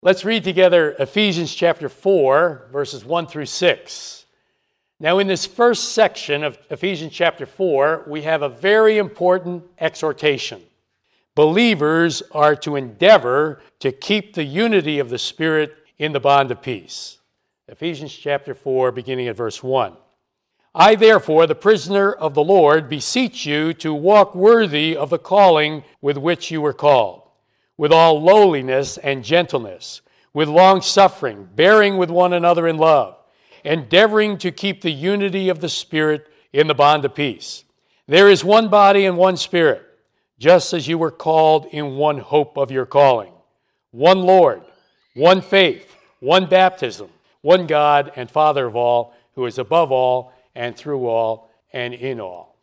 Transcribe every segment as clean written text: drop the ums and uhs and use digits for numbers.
Let's read together Ephesians chapter 4, verses 1 through 6. Now, in this first section of Ephesians chapter 4, we have a very important exhortation. Believers are to endeavor to keep the unity of the Spirit in the bond of peace. Ephesians chapter 4, beginning at verse 1. I, therefore, the prisoner of the Lord, beseech you to walk worthy of the calling with which you were called, with all lowliness and gentleness, with long-suffering, bearing with one another in love, endeavoring to keep the unity of the Spirit in the bond of peace. There is one body and one Spirit, just as you were called in one hope of your calling, one Lord, one faith, one baptism, one God and Father of all, who is above all and through all and in all.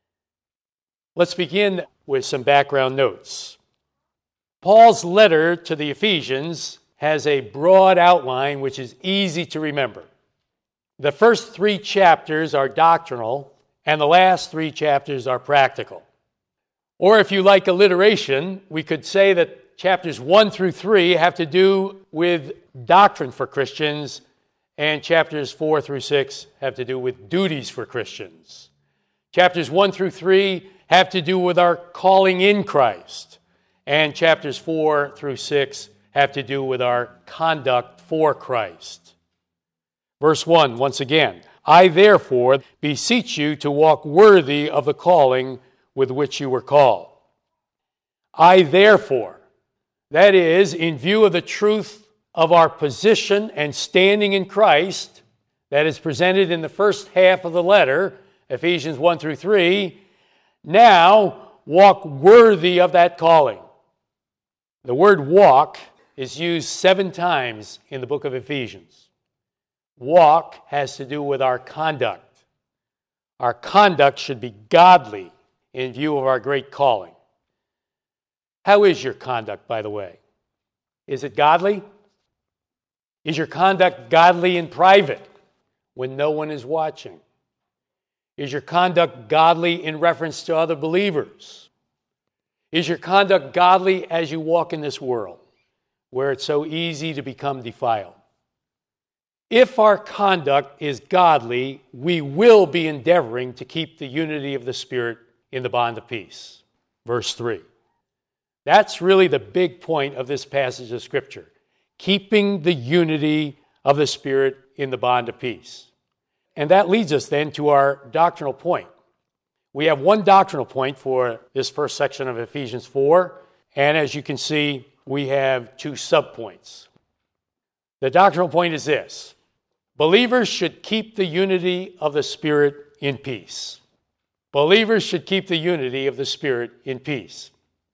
Let's begin with some background notes. Paul's letter to the Ephesians has a broad outline which is easy to remember. The first 3 chapters are doctrinal, and the last 3 chapters are practical. Or if you like alliteration, we could say that chapters 1 through 3 have to do with doctrine for Christians, and chapters 4 through 6 have to do with duties for Christians. Chapters 1 through 3 have to do with our calling in Christ, and chapters 4 through 6 have to do with our conduct for Christ. Verse 1, once again, I therefore beseech you to walk worthy of the calling with which you were called. I therefore, that is, in view of the truth of our position and standing in Christ, that is presented in the first half of the letter, Ephesians 1 through 3, now walk worthy of that calling. The word walk is used 7 times in the book of Ephesians. Walk has to do with our conduct. Our conduct should be godly in view of our great calling. How is your conduct, by the way? Is it godly? Is your conduct godly in private when no one is watching? Is your conduct godly in reference to other believers? Is your conduct godly as you walk in this world, where it's so easy to become defiled? If our conduct is godly, we will be endeavoring to keep the unity of the Spirit in the bond of peace. Verse 3. That's really the big point of this passage of Scripture. Keeping the unity of the Spirit in the bond of peace. And that leads us then to our doctrinal point. We have one doctrinal point for this first section of Ephesians 4, and as you can see, we have 2 subpoints. The doctrinal point is this: believers should keep the unity of the Spirit in peace. Believers should keep the unity of the Spirit in peace.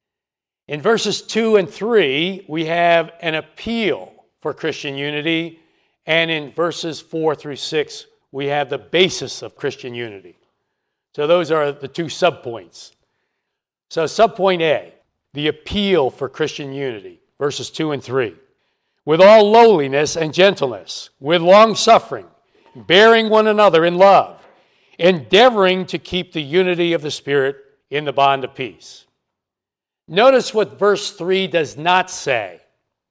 In verses 2 and 3, we have an appeal for Christian unity, and in verses 4 through 6, we have the basis of Christian unity. So those are the 2 subpoints. So subpoint A, the appeal for Christian unity, verses 2 and 3. With all lowliness and gentleness, with long-suffering, bearing one another in love, endeavoring to keep the unity of the Spirit in the bond of peace. Notice what verse 3 does not say.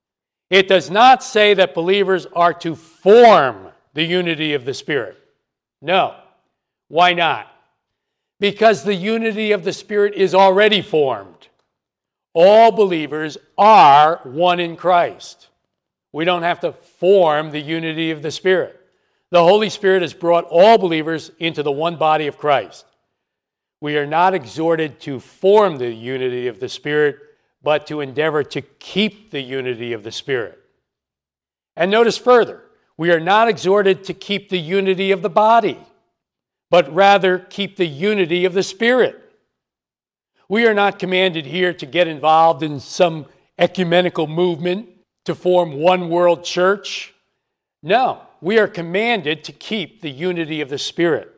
It does not say that believers are to form the unity of the Spirit. No. Why not? Because the unity of the Spirit is already formed. All believers are one in Christ. We don't have to form the unity of the Spirit. The Holy Spirit has brought all believers into the one body of Christ. We are not exhorted to form the unity of the Spirit, but to endeavor to keep the unity of the Spirit. And notice further, we are not exhorted to keep the unity of the body, but rather keep the unity of the Spirit. We are not commanded here to get involved in some ecumenical movement to form one world church. No, we are commanded to keep the unity of the Spirit.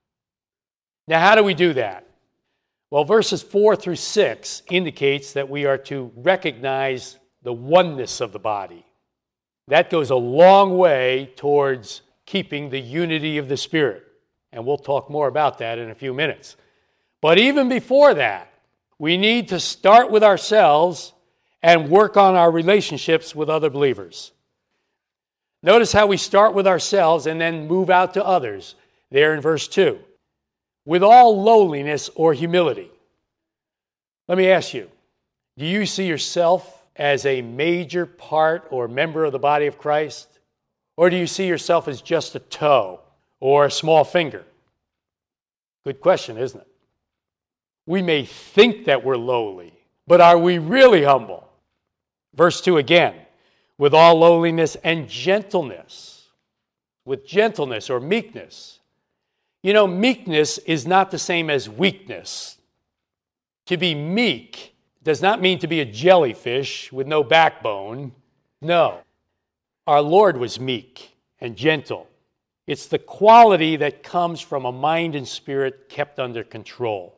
Now, how do we do that? Well, verses 4 through 6 indicates that we are to recognize the oneness of the body. That goes a long way towards keeping the unity of the Spirit. And we'll talk more about that in a few minutes. But even before that, we need to start with ourselves and work on our relationships with other believers. Notice how we start with ourselves and then move out to others, there in verse 2. With all lowliness or humility. Let me ask you, do you see yourself as a major part or member of the body of Christ? Or do you see yourself as just a toe or a small finger? Good question, isn't it? We may think that we're lowly, but are we really humble? Verse 2 again, with all lowliness and gentleness. With gentleness or meekness. You know, meekness is not the same as weakness. To be meek does not mean to be a jellyfish with no backbone. No. Our Lord was meek and gentle. It's the quality that comes from a mind and spirit kept under control.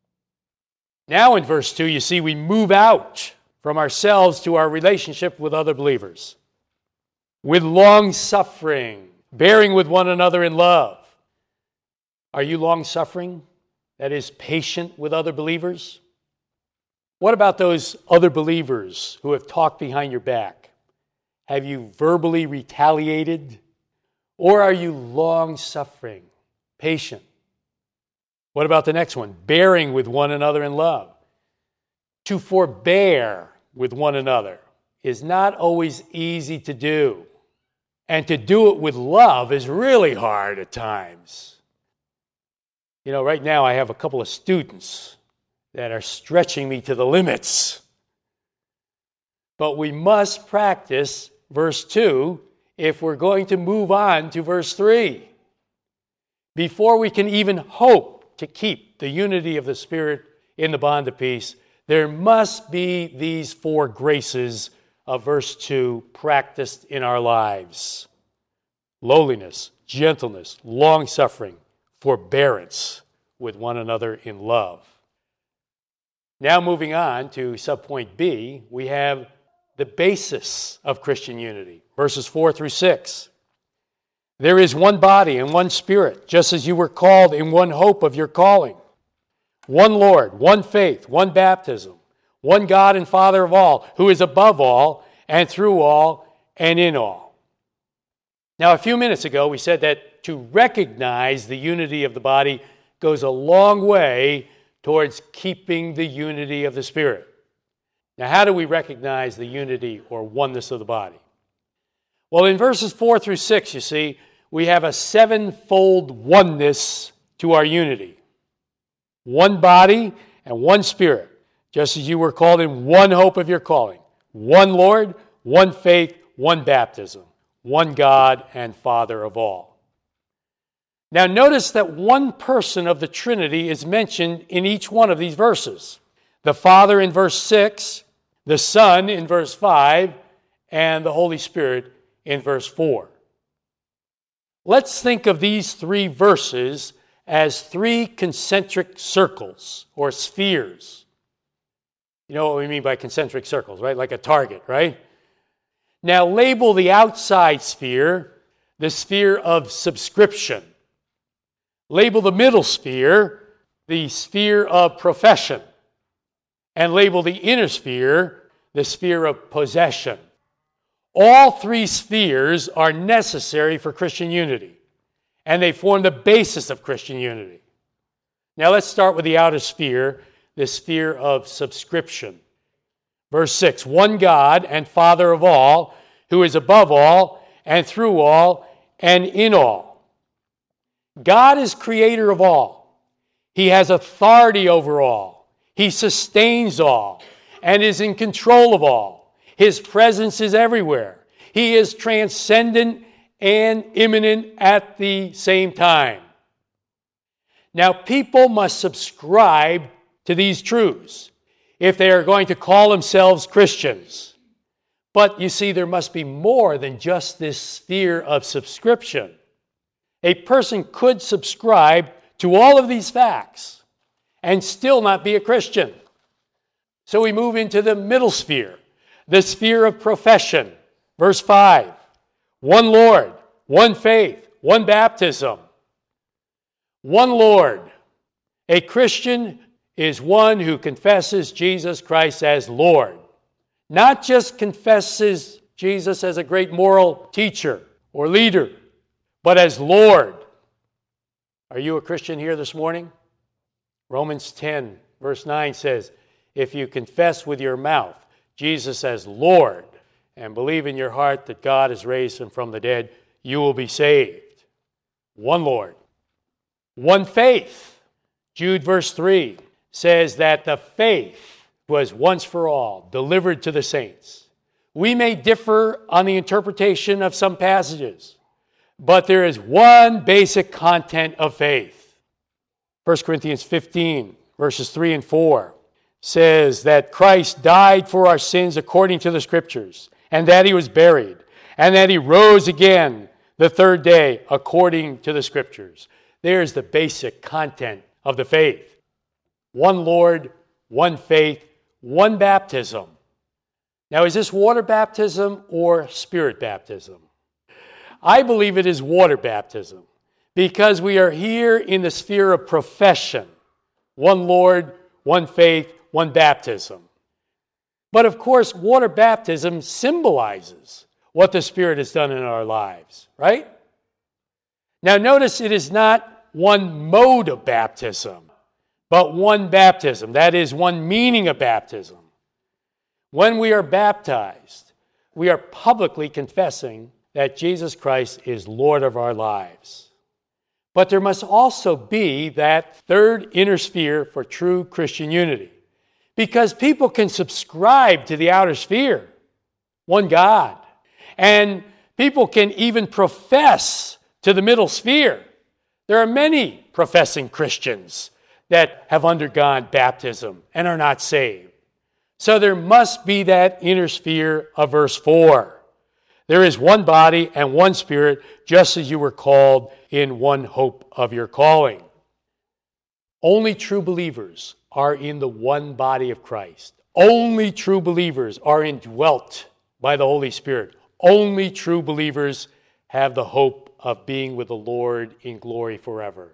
Now in verse 2, you see we move out from ourselves to our relationship with other believers. With long-suffering, bearing with one another in love. Are you long-suffering? That is, patient with other believers? What about those other believers who have talked behind your back? Have you verbally retaliated? Or are you long-suffering, patient? What about the next one? Bearing with one another in love. To forbear with one another is not always easy to do. And to do it with love is really hard at times. You know, right now I have a couple of students that are stretching me to the limits. But we must practice verse 2 if we're going to move on to verse 3. Before we can even hope to keep the unity of the Spirit in the bond of peace, there must be these 4 graces of verse 2 practiced in our lives. Lowliness, gentleness, long-suffering, forbearance with one another in love. Now moving on to subpoint B, we have the basis of Christian unity, verses 4 through 6. There is one body and one Spirit, just as you were called in one hope of your calling. One Lord, one faith, one baptism, one God and Father of all, who is above all and through all and in all. Now, a few minutes ago, we said that to recognize the unity of the body goes a long way towards keeping the unity of the Spirit. Now, how do we recognize the unity or oneness of the body? Well, in verses 4 through 6, you see, we have a 7-fold oneness to our unity. One body and one Spirit, just as you were called in one hope of your calling. One Lord, one faith, one baptism, one God and Father of all. Now notice that one person of the Trinity is mentioned in each one of these verses. The Father in verse 6, the Son in verse 5, and the Holy Spirit in verse 4. Let's think of these 3 verses as 3 concentric circles or spheres. You know what we mean by concentric circles, right? Like a target, right? Now label the outside sphere the sphere of subscription. Label the middle sphere the sphere of profession. And label the inner sphere the sphere of possession. All 3 spheres are necessary for Christian unity, and they form the basis of Christian unity. Now let's start with the outer sphere, the sphere of subscription. Verse 6, one God and Father of all, who is above all and through all and in all. God is creator of all. He has authority over all. He sustains all and is in control of all. His presence is everywhere. He is transcendent and immanent at the same time. Now, people must subscribe to these truths if they are going to call themselves Christians. But you see, there must be more than just this sphere of subscription. A person could subscribe to all of these facts and still not be a Christian. So we move into the middle sphere, the sphere of profession. Verse 5, one Lord, one faith, one baptism. One Lord. A Christian is one who confesses Jesus Christ as Lord. not just confesses Jesus as a great moral teacher or leader, but as Lord. Are you a Christian here this morning? Romans 10, verse 9 says, if you confess with your mouth Jesus as Lord and believe in your heart that God has raised him from the dead, you will be saved. One Lord, one faith. Jude verse 3 says that the faith was once for all delivered to the saints. We may differ on the interpretation of some passages, but there is one basic content of faith. 1 Corinthians 15, verses 3 and 4 says that Christ died for our sins according to the Scriptures, and that he was buried, and that he rose again the third day according to the Scriptures. There's the basic content of the faith. One Lord, one faith, one baptism. Now, is this water baptism or spirit baptism? I believe it is water baptism because we are here in the sphere of profession. One Lord, one faith, one baptism. But of course, water baptism symbolizes what the Spirit has done in our lives, right? Now notice it is not one mode of baptism, but one baptism. That is one meaning of baptism. When we are baptized, we are publicly confessing that Jesus Christ is Lord of our lives. But there must also be that third inner sphere for true Christian unity. Because people can subscribe to the outer sphere, one God. And people can even profess to the middle sphere. There are many professing Christians that have undergone baptism and are not saved. So there must be that inner sphere of verse 4. There is one body and one Spirit, just as you were called in one hope of your calling. Only true believers are in the one body of Christ. Only true believers are indwelt by the Holy Spirit. Only true believers have the hope of being with the Lord in glory forever.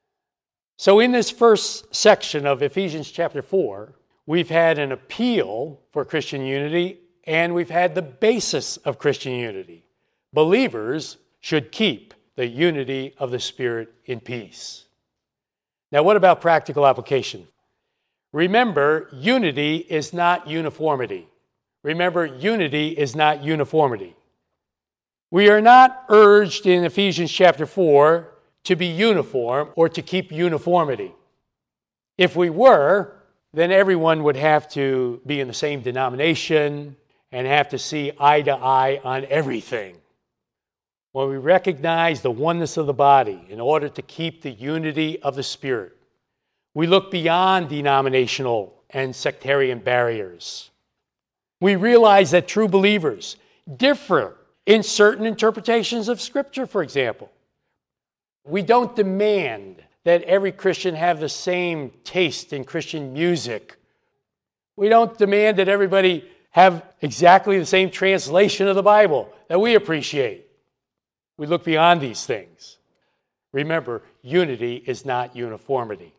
So in this first section of Ephesians chapter 4, we've had an appeal for Christian unity, and we've had the basis of Christian unity. Believers should keep the unity of the Spirit in peace. Now, what about practical application? Remember, unity is not uniformity. Remember, unity is not uniformity. We are not urged in Ephesians chapter 4 to be uniform or to keep uniformity. If we were, then everyone would have to be in the same denomination and have to see eye to eye on everything. When we recognize the oneness of the body in order to keep the unity of the Spirit, we look beyond denominational and sectarian barriers. We realize that true believers differ in certain interpretations of Scripture, for example. We don't demand that every Christian have the same taste in Christian music. We don't demand that everybody have exactly the same translation of the Bible that we appreciate. We look beyond these things. Remember, unity is not uniformity.